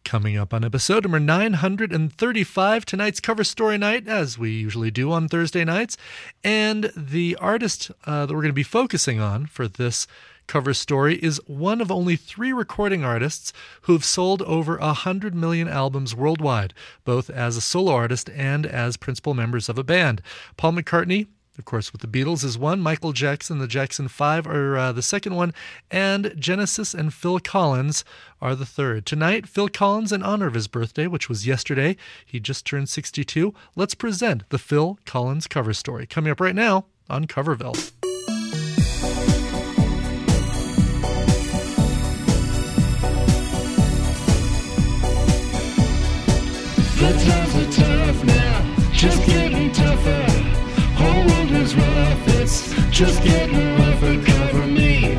Coming up on episode number 935, tonight's cover story night, as we usually do on Thursday nights. And the artist that we're going to be focusing on for this cover story is one of only 3 recording artists who've sold over 100 million albums worldwide, both as a solo artist and as principal members of a band. Paul McCartney, of course, with the Beatles is one, Michael Jackson, the Jackson 5 are the second one, and Genesis and Phil Collins are the third. Tonight, Phil Collins, in honor of his birthday, which was yesterday, he just turned 62, let's present the Phil Collins cover story. Coming up right now on Coverville. The times are tough now, just getting tougher. Whole world is rough, it's just getting rougher. Cover me,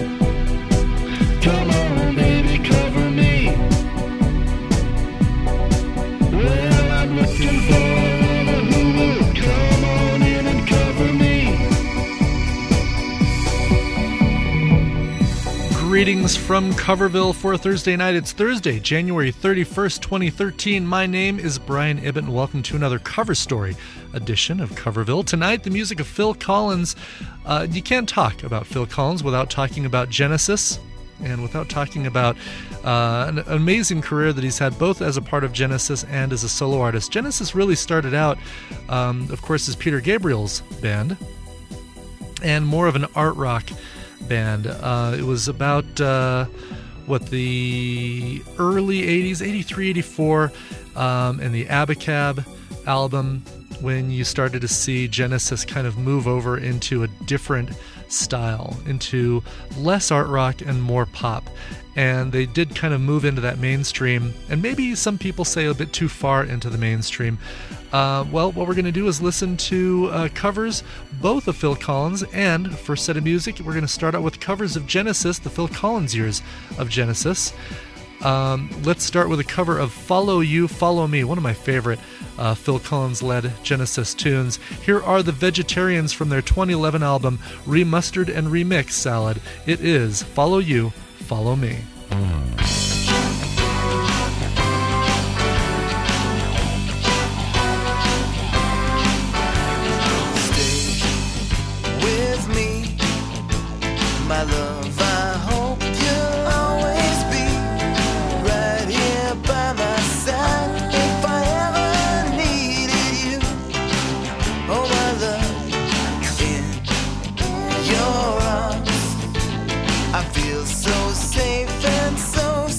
come on baby, cover me. Well, I'm looking for a who will come on in and cover me. Greetings from Coverville for Thursday night. It's Thursday, January 31st, 2013. My name is Brian Ibbott, and welcome to another cover story edition of Coverville. Tonight, the music of Phil Collins. You can't talk about Phil Collins without talking about Genesis and without talking about an amazing career that he's had both as a part of Genesis and as a solo artist. Genesis really started out, of course, as Peter Gabriel's band and more of an art rock band. It was about the early 80s, 83, 84, and the Abacab album, when you started to see Genesis kind of move over into a different style, into less art rock and more pop. And they did kind of move into that mainstream, and maybe some people say a bit too far into the mainstream. Well, what we're going to do is listen to covers, both of Phil Collins, and for a set of music, we're going to start out with covers of Genesis, the Phil Collins years of Genesis. Let's start with a cover of Follow You, Follow Me, one of my favorite Phil Collins-led Genesis tunes. Here are the Vegetarians from their 2011 album, Remastered and Remixed Salad. It is Follow You, Follow Me. Stay with me, my love. I hope you'll always be right here by my side. If I ever needed you, oh my love, in your arms, I feel so safe and so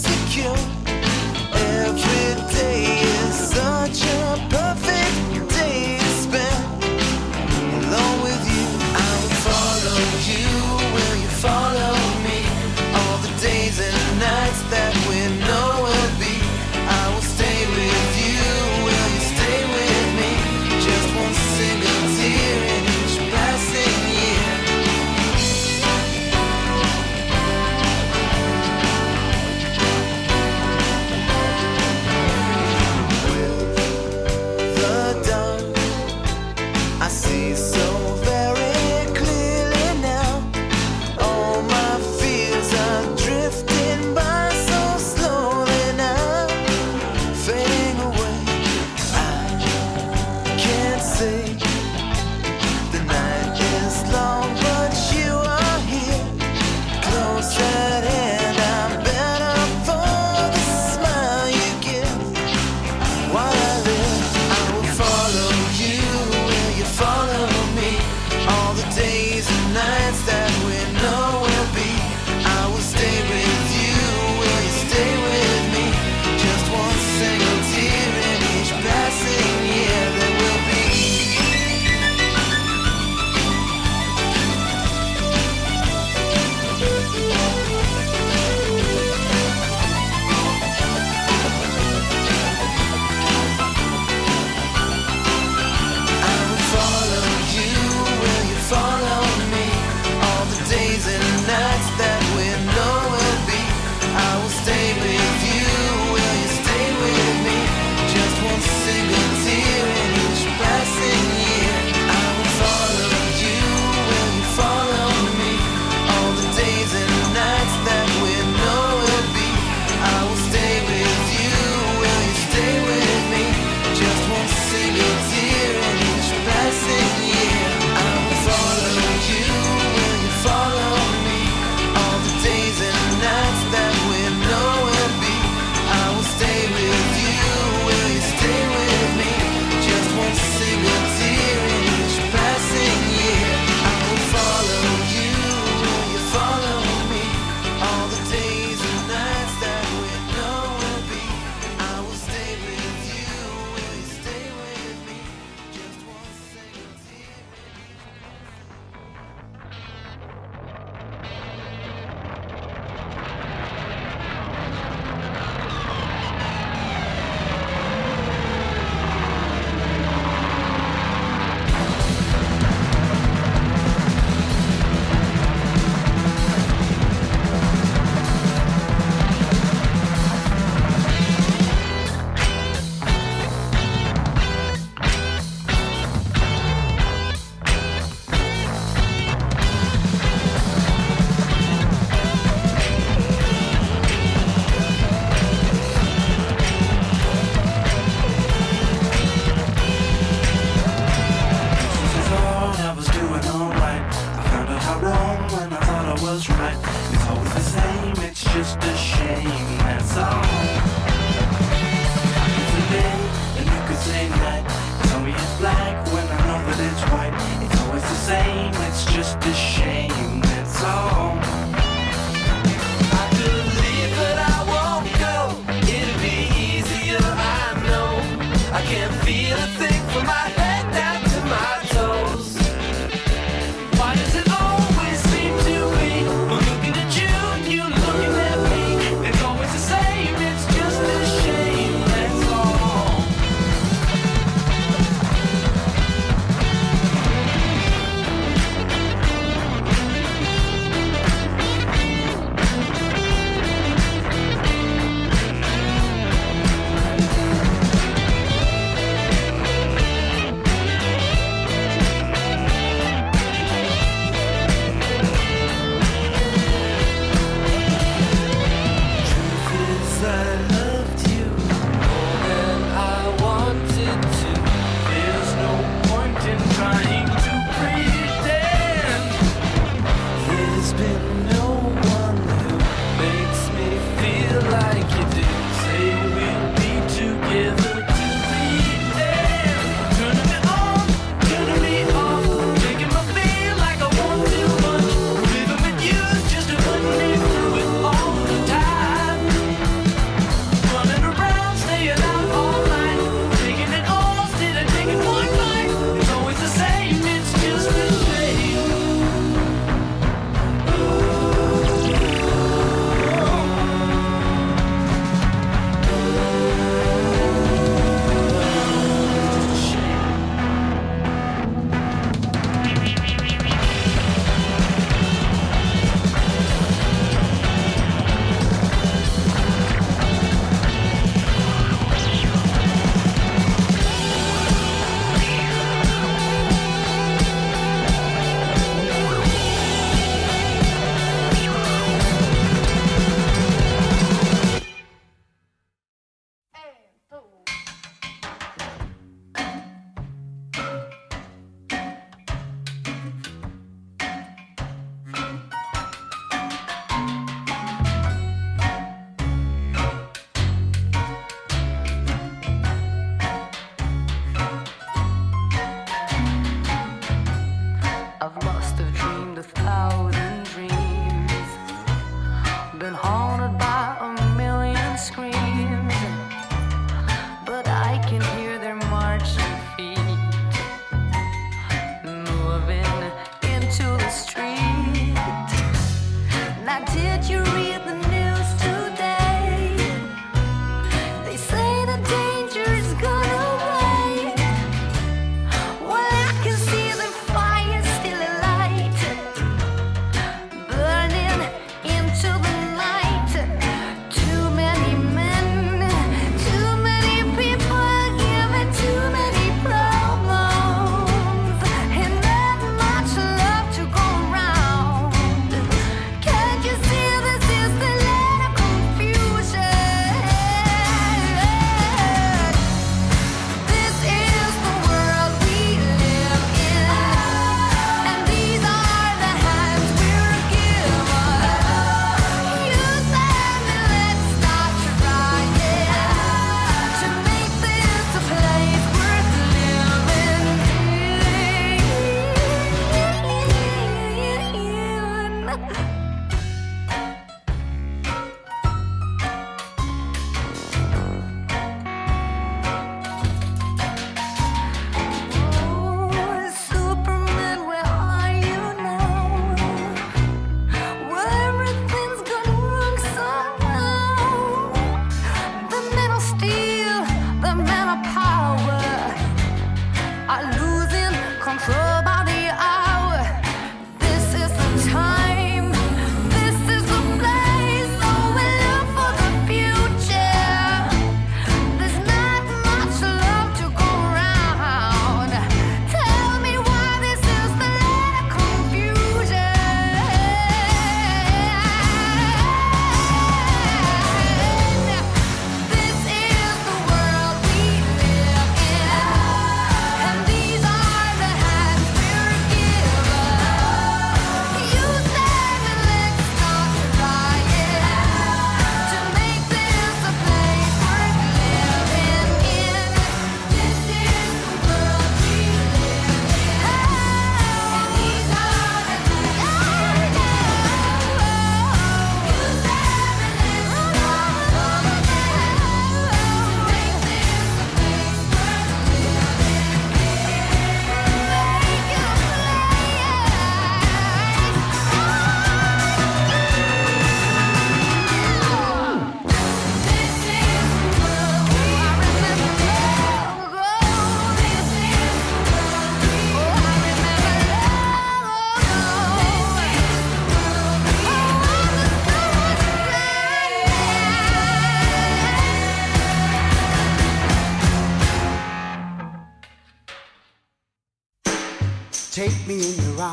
Take me in your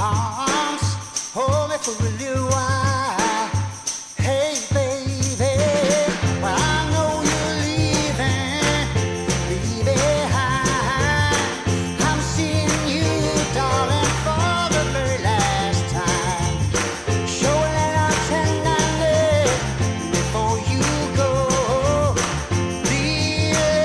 arms, hold me for a little while. Hey baby, well I know you're leaving me behind. I'm seeing you, darling, for the very last time. Showing that I'm tender before you go. Leave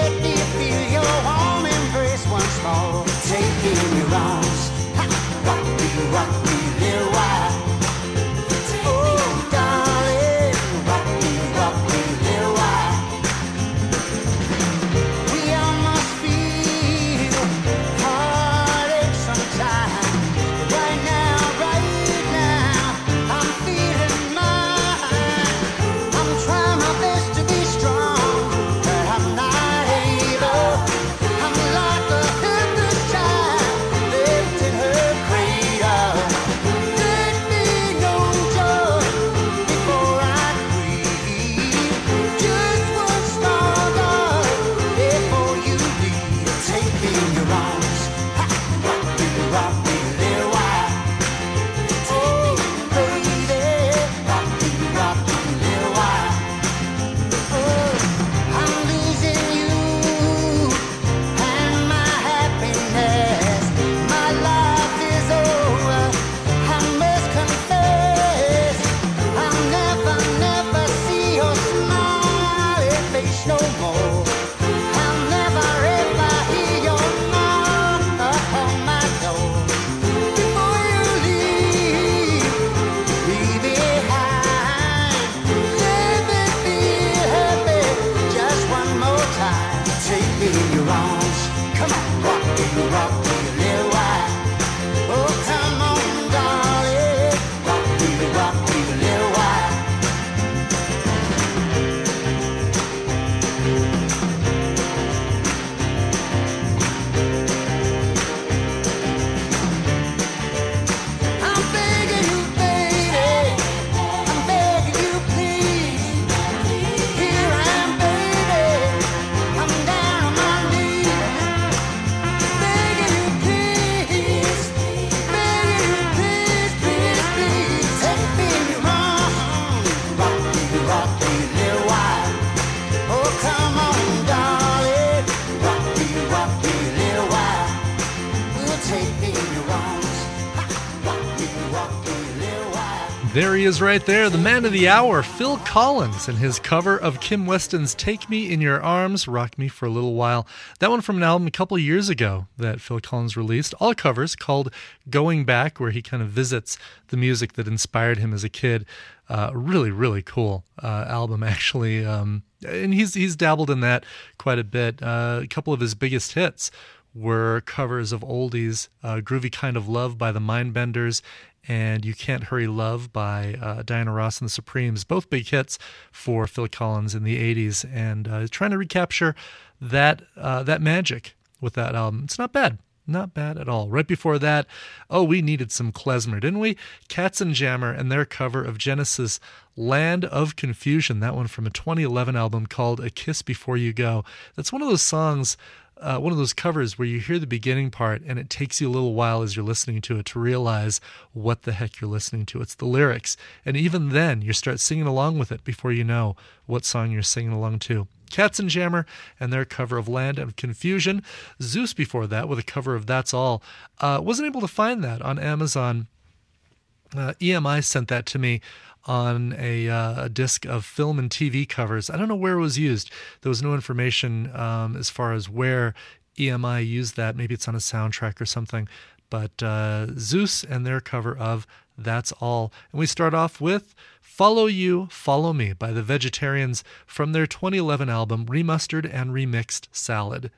There he is right there, the man of the hour, Phil Collins, and his cover of Kim Weston's Take Me in Your Arms, Rock Me for a Little While. That one from an album a couple of years ago that Phil Collins released, all covers, called Going Back, where he kind of visits the music that inspired him as a kid. Really, really cool album, actually. And he's dabbled in that quite a bit. A couple of his biggest hits were covers of oldies, Groovy Kind of Love by the Mindbenders, and You Can't Hurry Love by Diana Ross and the Supremes, both big hits for Phil Collins in the 80s, and trying to recapture that magic with that album. It's not bad. Not bad at all. Right before that, we needed some klezmer, didn't we? Katzenjammer and their cover of Genesis' Land of Confusion, that one from a 2011 album called A Kiss Before You Go. That's one of those songs, one of those covers where you hear the beginning part and it takes you a little while as you're listening to it to realize what the heck you're listening to. It's the lyrics. And even then, you start singing along with it before you know what song you're singing along to. Katzenjammer and their cover of Land of Confusion. Zeus before that with a cover of That's All. Wasn't able to find that on Amazon. EMI sent that to me on a disc of film and TV covers. I don't know where it was used. There was no information as far as where EMI used that. Maybe it's on a soundtrack or something. But Zeus and their cover of That's All. And we start off with Follow You, Follow Me by the Vegetarians from their 2011 album Remastered and Remixed Salad.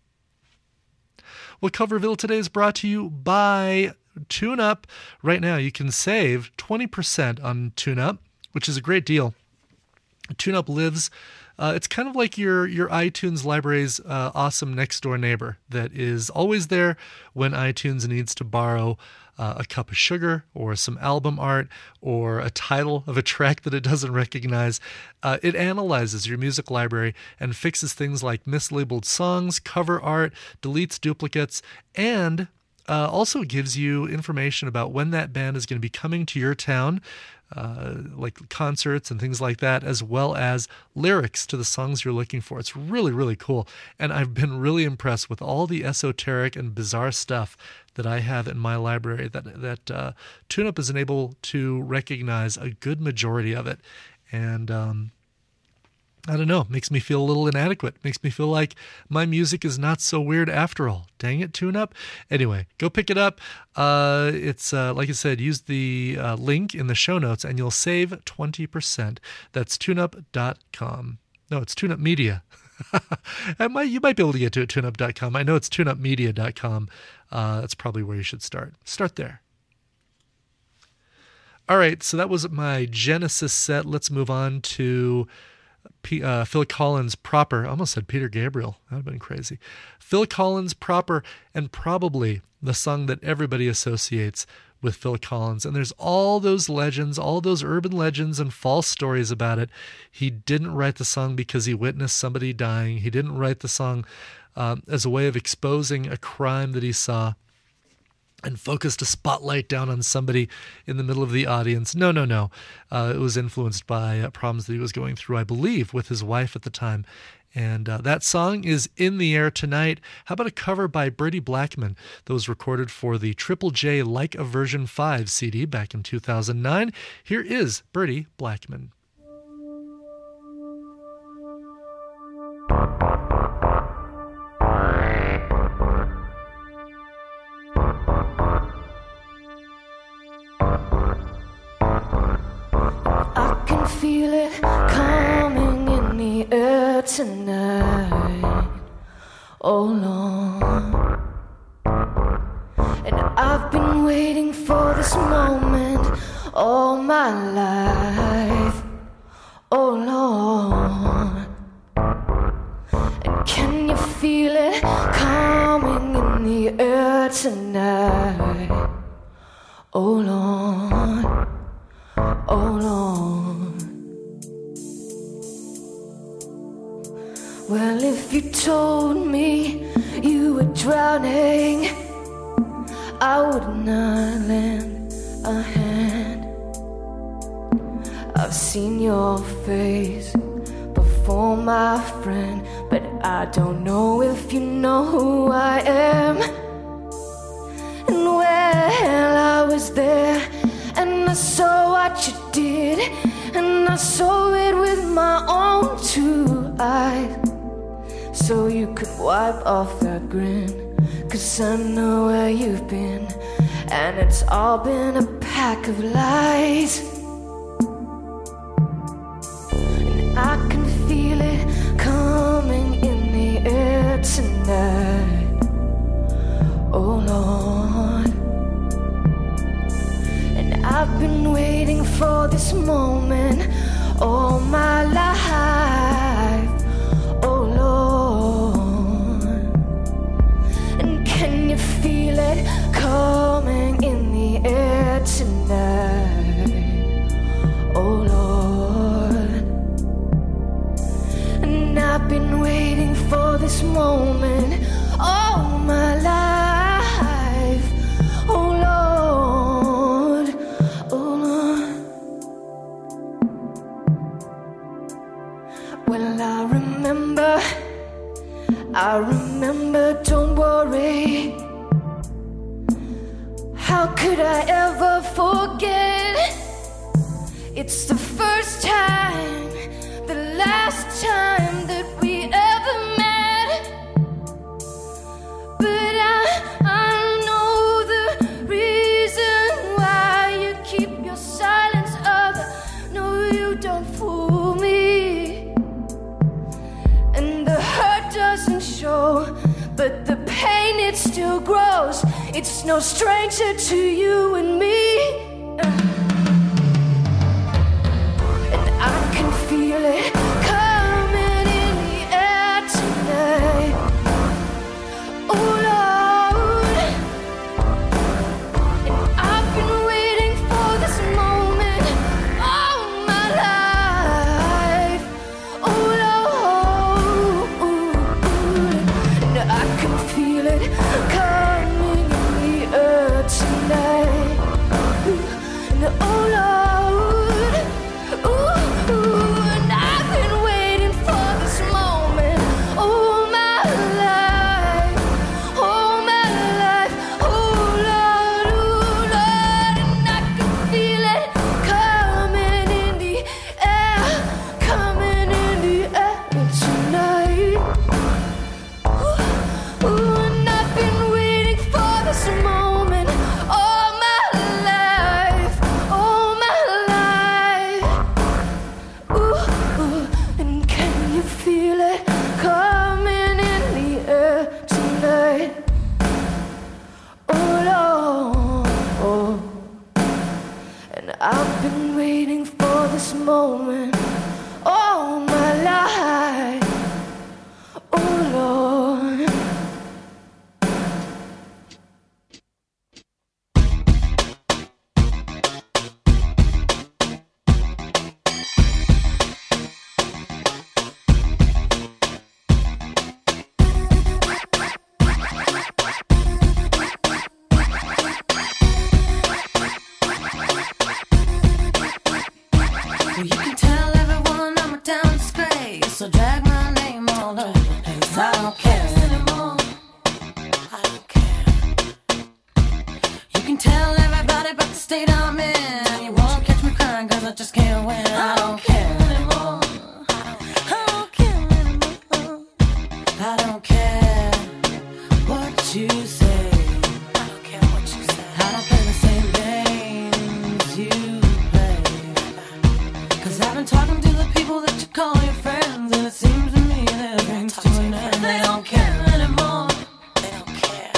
Well, Coverville today is brought to you by TuneUp. Right now, you can save 20% on TuneUp, which is a great deal. TuneUp lives. It's kind of like your iTunes library's awesome next-door neighbor that is always there when iTunes needs to borrow a cup of sugar or some album art or a title of a track that it doesn't recognize. It analyzes your music library and fixes things like mislabeled songs, cover art, deletes duplicates, and also gives you information about when that band is going to be coming to your town, like concerts and things like that, as well as lyrics to the songs you're looking for. It's really, really cool. And I've been really impressed with all the esoteric and bizarre stuff that I have in my library that TuneUp is able to recognize a good majority of it. And I don't know, makes me feel a little inadequate. Makes me feel like my music is not so weird after all. Dang it, TuneUp. Anyway, go pick it up. It's, like I said, use the link in the show notes and you'll save 20%. That's tuneup.com. No, it's TuneUp Media. You might be able to get to it, tuneup.com. I know it's tuneupmedia.com. That's probably where you should start. Start there. All right, so that was my Genesis set. Let's move on to Phil Collins proper. I almost said Peter Gabriel. That would have been crazy. Phil Collins proper, and probably the song that everybody associates with Phil Collins. And there's all those legends, all those urban legends and false stories about it. He didn't write the song because he witnessed somebody dying. He didn't write the song as a way of exposing a crime that he saw and focused a spotlight down on somebody in the middle of the audience. No. It was influenced by problems that he was going through, I believe, with his wife at the time. And that song is In the Air Tonight. How about a cover by Bertie Blackman that was recorded for the Triple J Like a Version 5 CD back in 2009? Here is Bertie Blackman. Feel it coming in the air tonight, oh Lord. And I've been waiting for this moment all my life, oh Lord. And can you feel it coming in the air tonight, oh Lord, oh Lord. Well, if you told me you were drowning, I would not lend a hand. I've seen your face before, my friend, but I don't know if you know who I am. And well, I was there and I saw what you did, and I saw it with my own two eyes. So you could wipe off that grin, 'cause I know where you've been, and it's all been a pack of lies. And I can feel it coming in the air tonight. Oh Lord. And I've been waiting for this moment all my life. Oh Lord. And can you feel it coming in the air tonight? Oh Lord. And I've been waiting for this moment all my life. Oh Lord. Oh Lord. Well, I remember, don't worry. How could I ever forget? It's the first time, the last time that we ever met. But I know the reason why you keep your silence up. No, you don't fool me. And the hurt doesn't show, but the pain, it still grows. It's no stranger to you and me. And I can feel it coming in the air tonight. Oh Lord. And I've been waiting for this moment all my life. Oh Lord. And I can feel it coming in the air tonight. And oh Lord. And I've been waiting for this moment all my life. All my life. Oh Lord. And I can feel it coming in the air. Coming in the air tonight. And I've been waiting for this moment all my life, all my life. And can you feel it coming in the air tonight? Oh Lord. And I've been waiting for this moment all my life. Oh Lord. Well, you can tell everyone I'm a town disgrace, so drag my name all over the place. I don't care anymore. I don't care. You can tell everybody about the state I'm in. You won't catch me crying 'cause I just can't win. I don't care anymore. I don't care anymore. I don't care what you say. I don't care what you say. I don't play the same games you play. 'Cause I've been talking to the people that you call your friends, and it seems to me their dreams to an end. They don't care anymore. They don't care.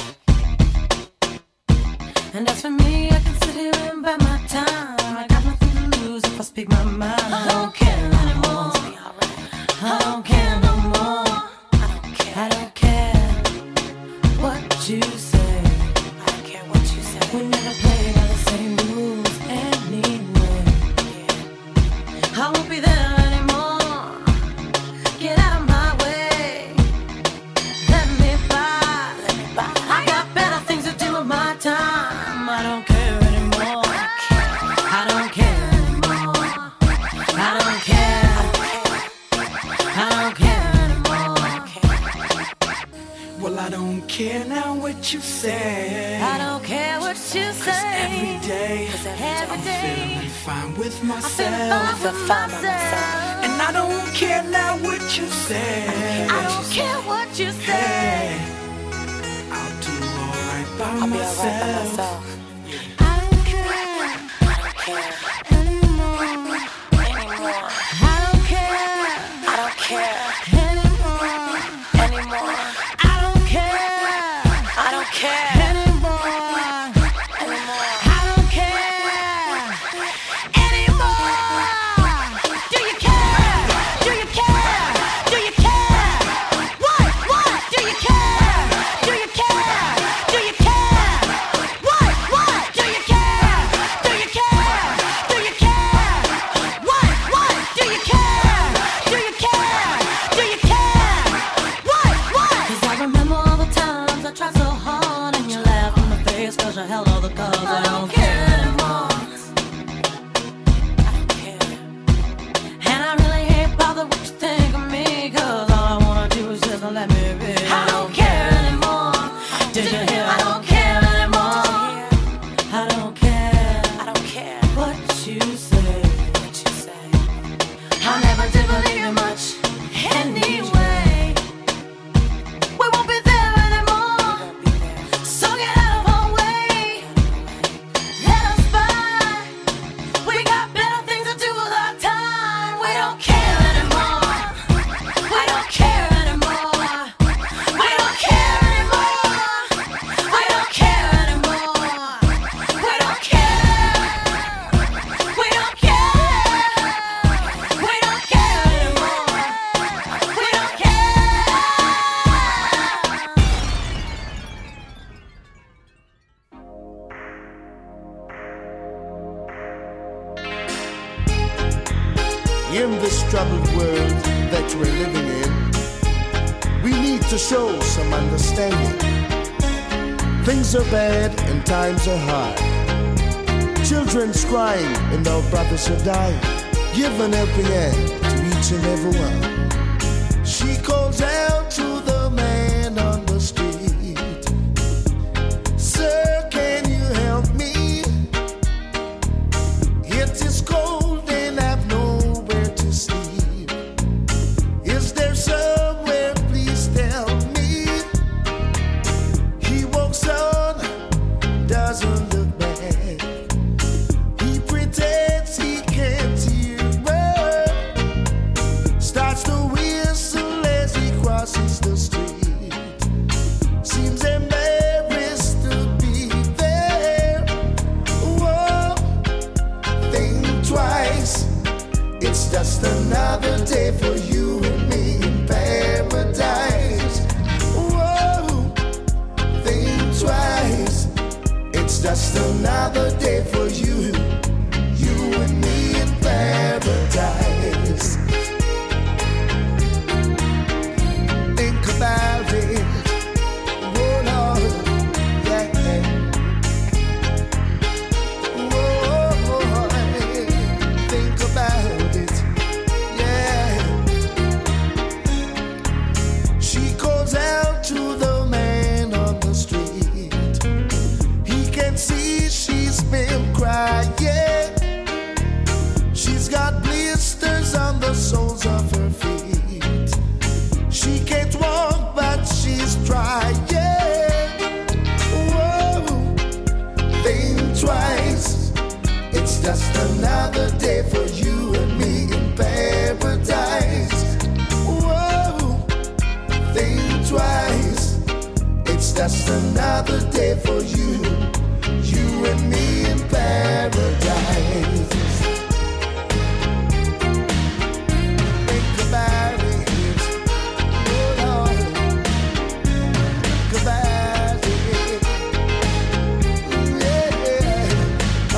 And as for me, I can sit here and bite my time. I got nothing to lose if I speak my mind. I don't care anymore. I don't care no more. I don't care what you say. I don't care what you say. We never play by the same rules anyway. I won't be there anymore. Get out of my way. Let me by. I got better things to do with my time. I don't care anymore. I don't care anymore. I don't care. I don't care anymore. Well, I I don't care now what you say. I don't care what you say. 'Cause every day, every I'm day, feeling fine with I myself. feel fine with myself. And I don't care now what you say. I don't care what you say. Hey, I'll do alright by I'll be myself. alright by myself. I don't care anymore. I don't care I don't care anymore. anymore. I don't care I don't care anymore. anymore. I don't care anymore. Do you care? Do you care? Do you care? What? Do you care? Do you care? Do you care? What? Do you care? Do you care? Do you care? What? Do you care? Do you care? Do you care? What? 'Cause I remember all the times I tried so hard and you laughed in my face 'cause you held all the cards. I don't care anymore. I don't care. And I really ain't bothered what you think of me 'cause all I wanna do is just let me be. I don't care anymore. Did you hear? I don't care anymore. I don't care. I don't care what you say. What you say. I never did believe you much anyway. We won't be there anymore. So get out of our way. Let us by. We got better things to do with our time. We don't care anymore. We don't care anymore. We don't care anymore. We don't care anymore. We don't care. We don't care. We don't care anymore. We don't care. In this troubled world that we're living in, we need to show some understanding. Things are bad and times are hard. Children's crying and our brothers are dying. Give an helping hand to each and every one. She calls out to the man on the street. Sir, can you help me? It is cold and I've nowhere to sleep. Is there somewhere, please tell me? He walks on, doesn't look back. He pretends he can't hear her. Starts to whistle as he crosses the street. Seems embarrassed to be there. Whoa, think twice. It's just another day for you and me in paradise. Whoa, think twice. It's just another day for you and me in paradise. Think about it. Oh Lord, yeah. Whoa, think about it, yeah. She calls out to the man on the street. He can see she's been crying. She's got blisters on the soles of her feet. She can't walk, but she's trying. Whoa, think twice. It's just another day for you and me in paradise. Whoa, think twice. It's just another day for you and me in paradise. Think about it. Oh Lord, think about it. Yeah,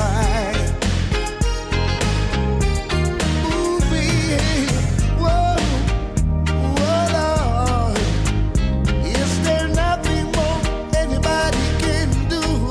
whoa, Lord. Is there nothing more anybody can do?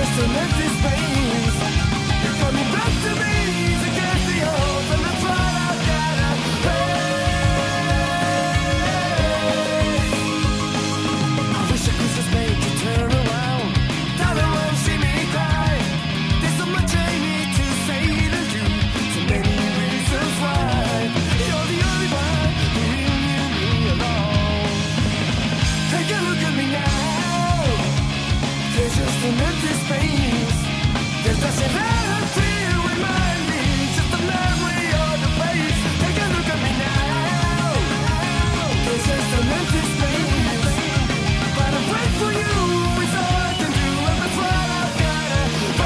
just an empty space. You're coming back to me against the odds, and that's what I've gotta face. I wish I could just make you turn around. Darling, won't see me cry. There's so much I need to say to you. So many reasons why you're the only one who really knew me alone. Take a look at me now. There's just an empty space. There's nothing left to remind me. Just a memory of the face. Take a look at me now. There's just an empty space. But I'm wait for you is all I can do, and that's what I've gotta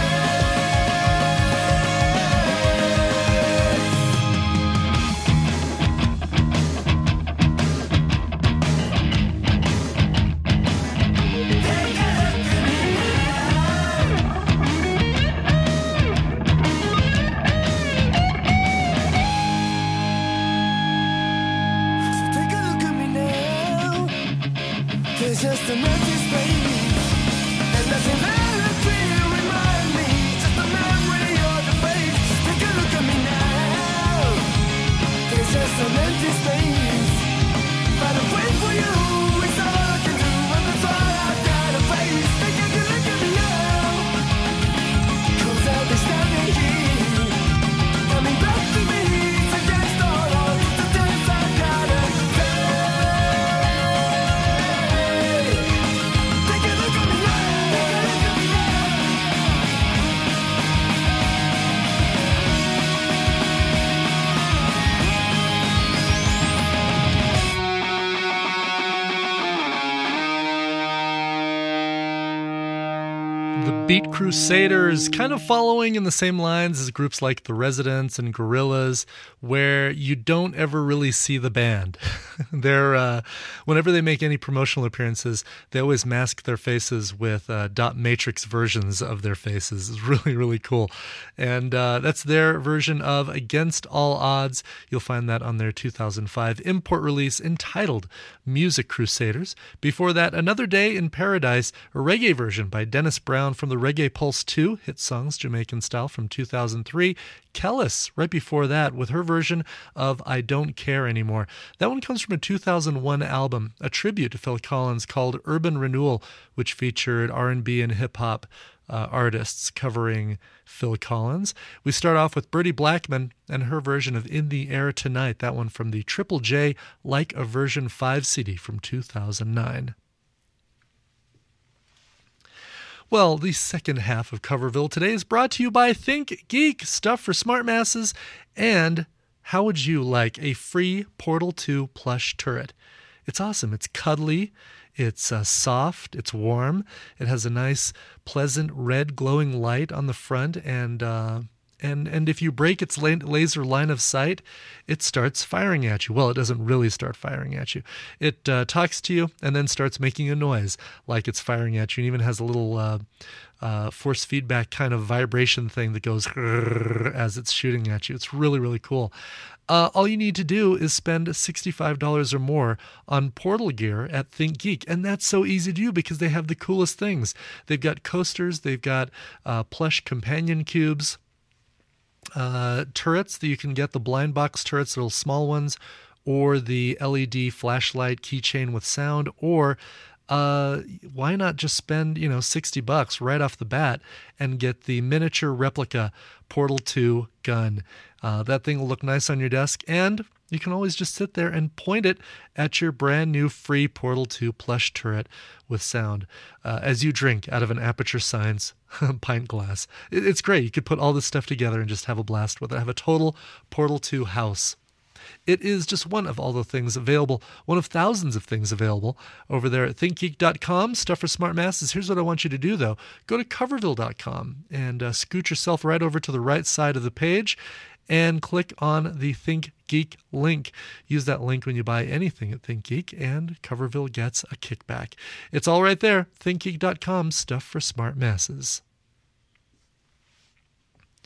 take a look at me now. There's just an empty space, and nothing left to remind me. Just a memory of the face. Take a look at me now. There's just an empty space, but I'm waiting for you. It's all I can do, and that's all I've gotta face. Take a look at me now, 'cause I'll be standing here, coming back to me. It's against all odds. It's the dance I've gotta face. Take a look at me now. The Beat Crusaders, kind of following in the same lines as groups like The Residents and Gorillaz, where you don't ever really see the band. They're whenever they make any promotional appearances, they always mask their faces with dot matrix versions of their faces. It's really, really cool. And that's their version of Against All Odds. You'll find that on their 2005 import release entitled Music Crusaders. Before that, Another Day in Paradise, a reggae version by Dennis Brown from the Reggae Pulse 2 hit songs, Jamaican style, from 2003. Kellis, right before that, with her version of I Don't Care Anymore. That one comes from a 2001 album, a tribute to Phil Collins called Urban Renewal, which featured R&B and hip-hop artists covering Phil Collins. We start off with Bertie Blackman and her version of In the Air Tonight, that one from the Triple J Like a Version 5 CD from 2009. Well, the second half of Coverville today is brought to you by Think Geek, stuff for smart masses, and how would you like a free Portal 2 plush turret? It's awesome. It's cuddly, it's soft, it's warm, it has a nice, pleasant red glowing light on the front, and if you break its laser line of sight, it starts firing at you. Well, it doesn't really start firing at you. It talks to you and then starts making a noise like it's firing at you, and even has a little force feedback kind of vibration thing that goes as it's shooting at you. It's really, really cool. All you need to do is spend $65 or more on portal gear at Think Geek, and that's so easy to do because they have the coolest things. They've got coasters, they've got plush companion cubes, turrets that you can get, the blind box turrets, little small ones, or the LED flashlight keychain with sound, or why not just spend $60 right off the bat and get the miniature replica Portal 2 gun. That thing will look nice on your desk, and you can always just sit there and point it at your brand new free Portal 2 plush turret with sound as you drink out of an Aperture Science pint glass. It's great. You could put all this stuff together and just have a blast with it. Have a total Portal 2 house. It is just one of all the things available, one of thousands of things available over there at thinkgeek.com, stuff for smart masses. Here's what I want you to do, though. Go to coverville.com and scoot yourself right over to the right side of the page and click on the Think Geek link. Use that link when you buy anything at Think Geek, and Coverville gets a kickback. It's all right there. thinkgeek.com, stuff for smart masses.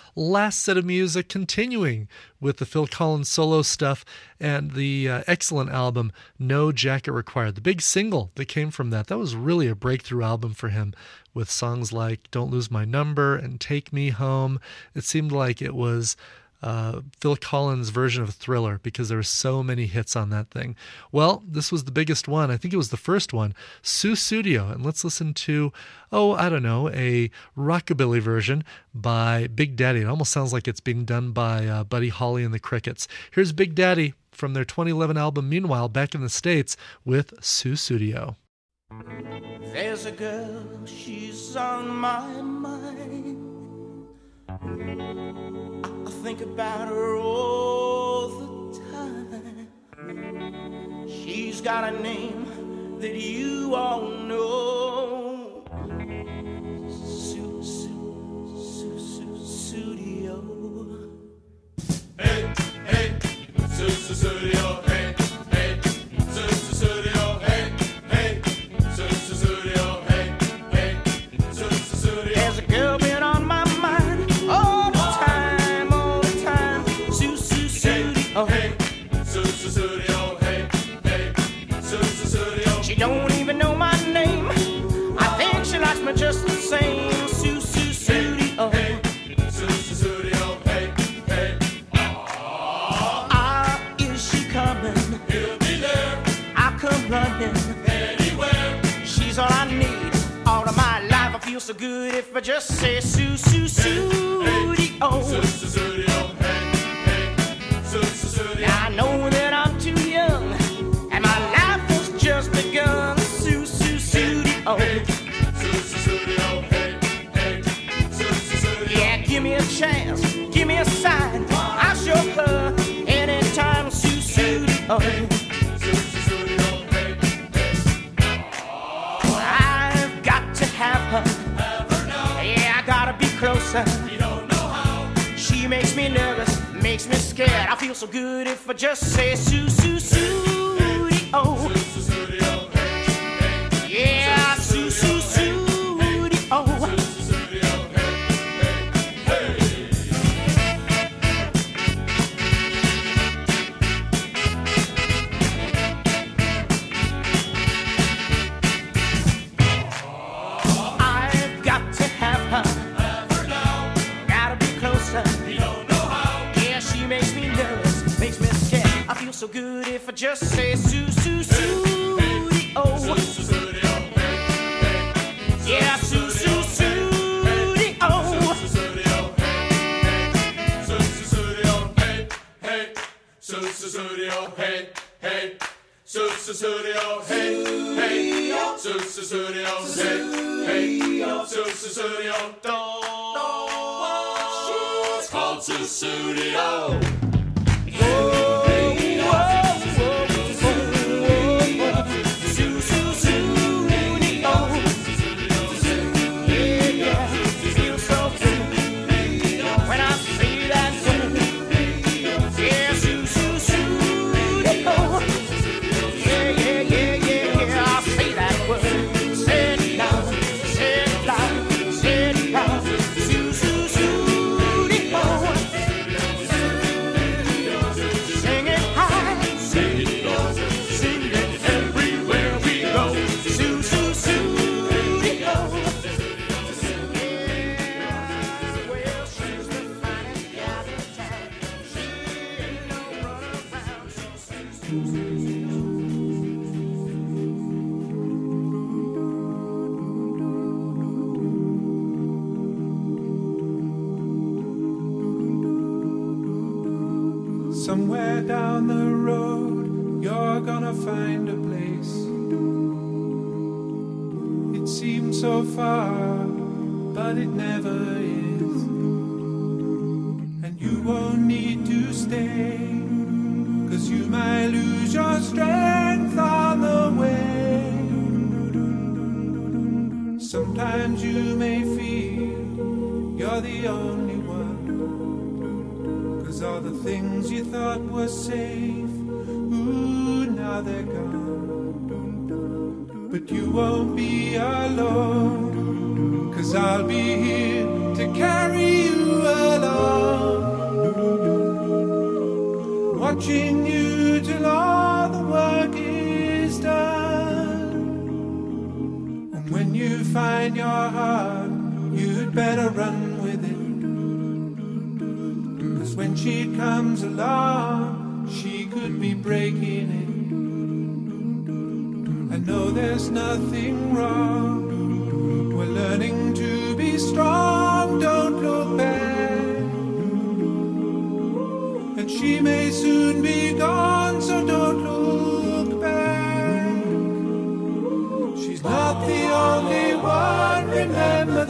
last set of music, continuing with the Phil Collins solo stuff and the excellent album No Jacket Required. The big single that came from that was really a breakthrough album for him, with songs like Don't Lose My Number and Take Me Home. It seemed like it was Phil Collins' version of Thriller because there were so many hits on that thing. Well, this was the biggest one. I think it was the first one, Sussudio. And let's listen to, a rockabilly version by Big Daddy. It almost sounds like it's being done by Buddy Holly and the Crickets. Here's Big Daddy from their 2011 album, Meanwhile, back in the States, with Sussudio. There's a girl, she's on my mind. I think about her all the time. She's got a name that you all know. Sussudio. Hey, hey, Sussudio, hey, hey, Sussudio, hey, hey, Sussudio, hey, hey, Sussudio. There's a girl been on my mind all the time, Sussudio. Hey, Sussudio, hey, hey, Sussudio. She don't even know my name. I think she likes me just the same. Sussudio. Hey, Sussudio, hey, hey. Is she coming? He'll be there. I come running. Anywhere. She's all I need. All of my life I feel so good if I just say Sussudio. Sussudio, hey, hey, Sussudio. Now I know that I'm too young and my life has just begun. Sussudio. Hey, Sussudio, hey, hey, Sussudio. Yeah, give me a chance, give me a sign. I'll show her anytime. Sussudio. Sussudio, hey, hey. I've got to have her. Yeah, I gotta be closer. You don't know how. She makes me nervous, makes me scared. I feel so good if I just say Sussudio. Sussudio, hey, hey. Yeah, Sussudio. Sussudio, hey, hey, hey. I've got to have her. Gotta be closer. You don't know how. Yeah, she makes me nervous, makes me scared. I feel so good if I just say Sussudio. Sussudio, hey, hey. Yeah, Sussudio. Sussudio, hey, hey. Sussudio, hey, hey. Sussudio, hey, hey. Sussudio, hey, hey. Sussudio, it's called Sussudio. Somewhere down the road, you're gonna find a place. It seems so far, but it never is. And you won't need to stay, 'cause you might lose your strength on the way. Sometimes you may feel you're the only one, 'cause all the things you thought were safe, ooh, now they're gone. But you won't be alone, 'cause I'll be here to carry you along. watching you till all the work is done. And when you find your heart, you'd better run with it. 'Cause when she comes along, she could be breaking it. I know there's nothing wrong. We're learning to be strong, don't look back. And she may soon be gone, so don't look back. She's not the only one, remember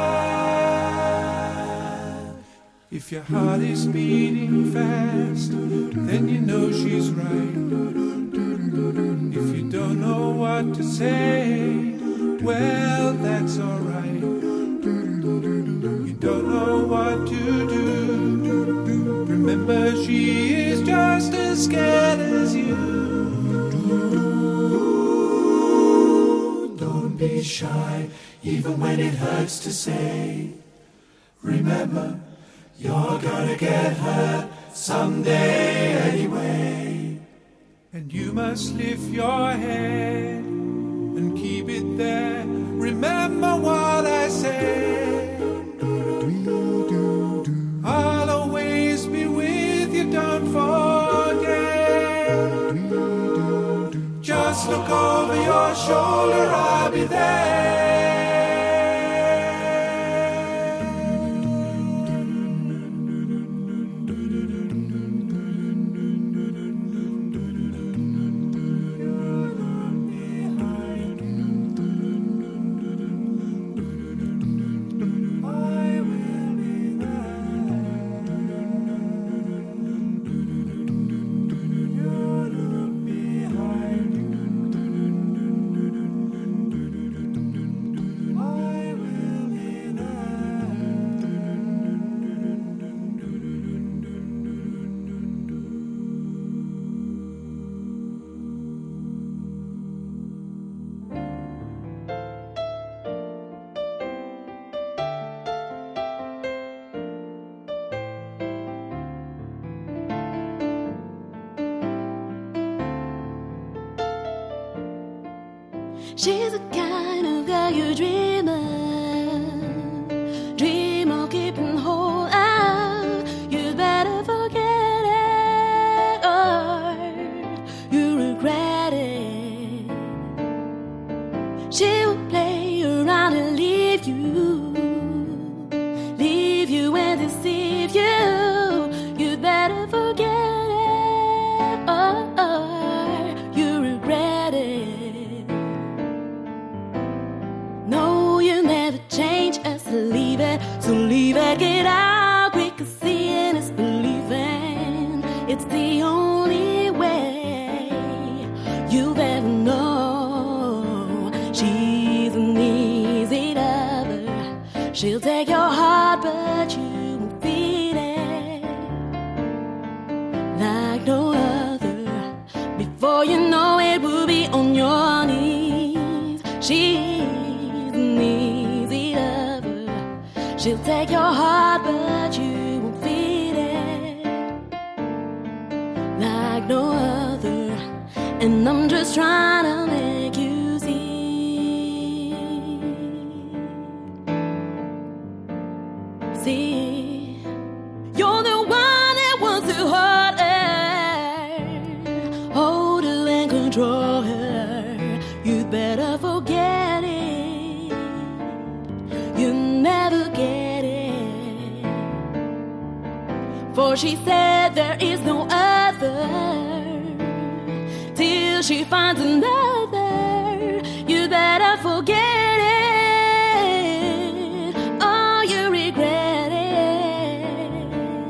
that. If your heart is beating fast, then you know she's right. If you don't know what to say, well, that's alright. You don't know what to do. Remember, she is just as scared as you. Don't be shy, even when it hurts to say. Remember, you're gonna get hurt someday anyway. And you must lift your head and keep it there. Remember what I said. I'll always be with you, don't forget. Just look over your shoulder, I'll be there. She's the kind of girl you dream of keeping hold of. You'd better forget it or you regret it. She will play around and leave you and deceive you. You'd better forget it or you regret it. No, you never change, just leave it. So leave it, get out quick, 'cause seeing is believing. It's the only way you've ever known. She's an easy lover. She'll take your heart, but you won't feel it like no other. Before you know it, will be on your knees. She's an easy lover. She'll take your heart, but you won't feel it like no other. And I'm just trying to make you see. See, you're the one that wants to hurt her, hold her and control her. You'd better forget it. You never get it. For she said there is no other till she finds another. You better forget it or you regret it.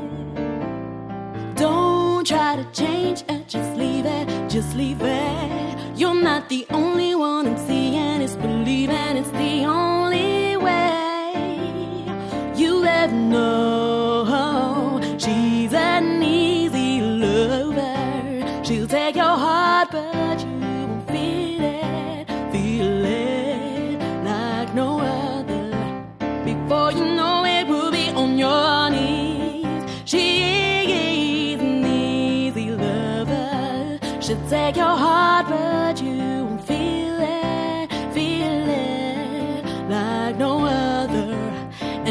Don't try to change it, just leave it, just leave it. You're not the only one, and seeing is believing. It's the only way you'll ever know. She's an easy lover. She'll take your heart, but you won't feel it like no other. Before you know it, will be on your knees. She is an easy lover.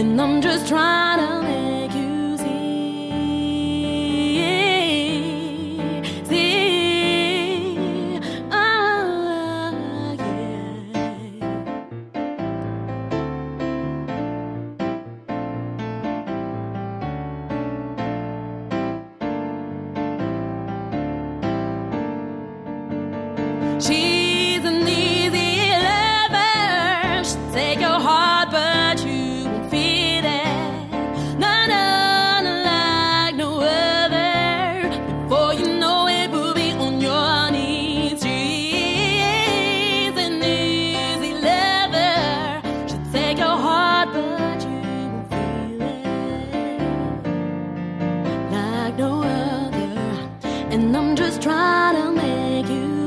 and I'm just trying to make you see. Oh, yeah. She's an easy lover. She'll take your heart, but you won't feel it. None like no other. Before you know it, we'll be on your knees. She's an easy lover. She'll take your heart, but you won't feel it like no other. And I'm just trying to make you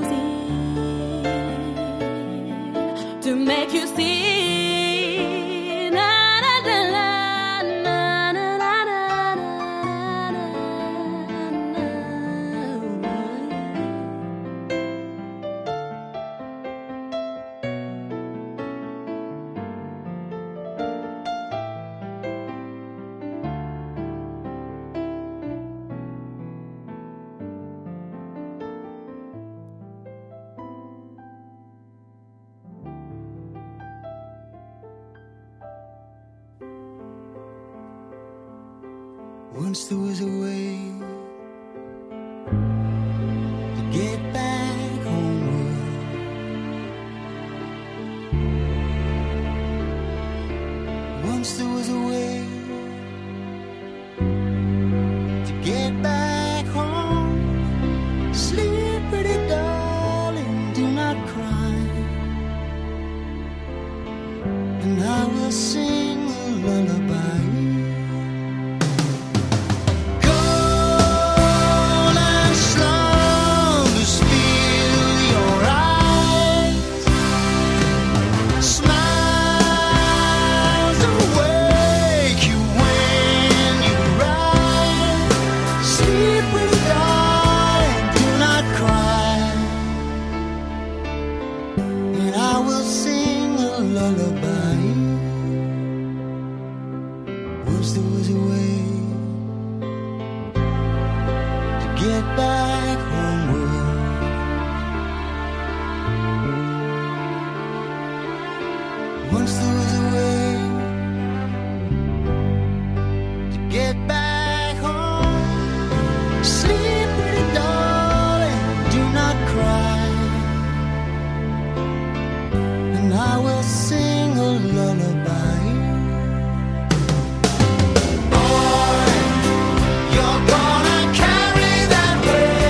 see, to make you see. Na, na, na, na, na, na, na, na, na, Once there was a way to get back homeward. Once there was a way to get back home. Sleep, pretty darling, do not cry, and I will sing a lullaby. Boy, you're gonna carry that weight.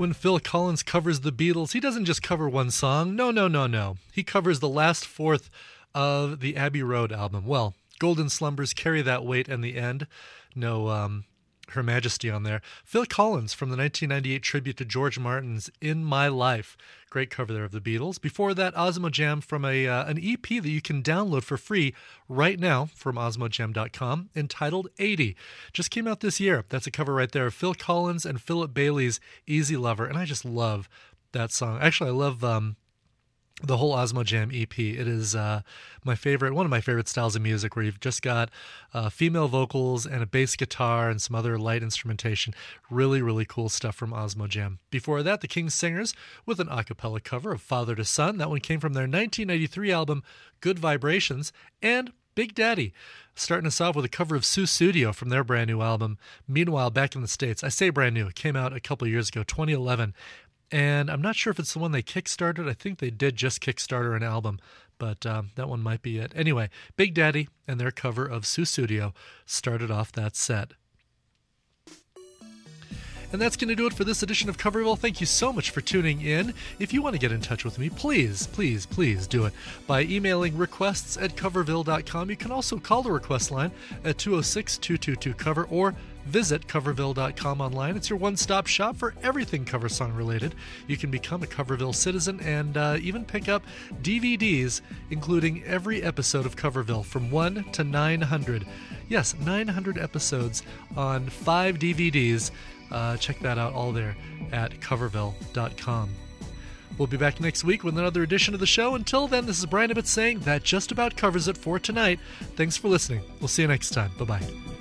when Phil Collins covers the Beatles, he doesn't just cover one song. No. He covers the last fourth of the Abbey Road album. Well, Golden Slumbers carry that weight in the end. No Her Majesty on there. Phil Collins from the 1998 tribute to George Martin's In My Life. Great cover there of the Beatles. Before that, Osmo Jam from an EP that you can download for free right now from osmojam.com entitled 80. Just came out this year. That's a cover right there of Phil Collins and Philip Bailey's Easy Lover. And I just love that song. Actually, I love the whole Osmo Jam EP. It is one of my favorite styles of music, where you've just got female vocals and a bass guitar and some other light instrumentation. Really, really cool stuff from Osmo Jam. Before that, the King's Singers with an a cappella cover of Father to Son. That one came from their 1993 album, Good Vibrations. And Big Daddy, starting us off with a cover of Sussudio from their brand new album, Meanwhile Back in the States. I say brand new. It came out a couple years ago, 2011. And I'm not sure if it's the one they kickstarted. I think they did just kickstarter an album, but that one might be it. Anyway, Big Daddy and their cover of Sussudio started off that set. And that's going to do it for this edition of Coverville. Thank you so much for tuning in. If you want to get in touch with me, please do it by emailing requests@coverville.com. You can also call the request line at 206-222-COVER or visit coverville.com online. It's your one-stop shop for everything cover song related. You can become a Coverville citizen and even pick up DVDs, including every episode of Coverville from 1 to 900. Yes, 900 episodes on 5 DVDs. Check that out all there at coverville.com. We'll be back next week with another edition of the show. Until then, this is Brian Ibbott saying that just about covers it for tonight. Thanks for listening. We'll see you next time. Bye-bye.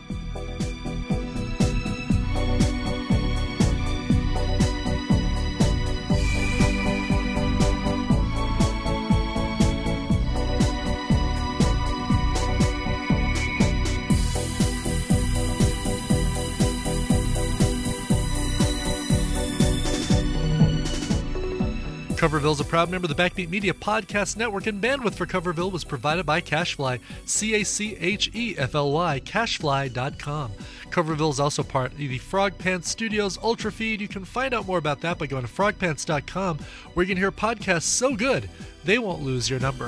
Coverville is a proud member of the Backbeat Media Podcast Network, and bandwidth for Coverville was provided by Cashfly, CACHEFLY, cashfly.com. Coverville is also part of the Frog Pants Studios Ultra Feed. You can find out more about that by going to frogpants.com, where you can hear podcasts so good they won't lose your number.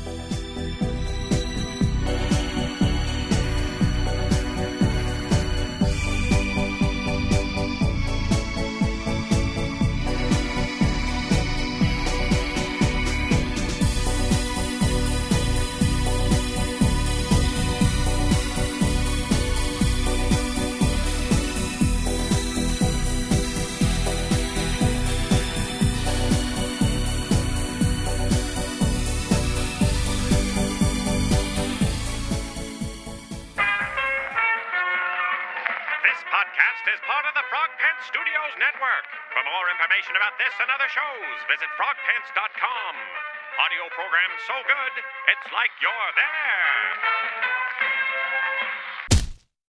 About this and other shows, visit frogpants.com. Audio programs so good, it's like you're there.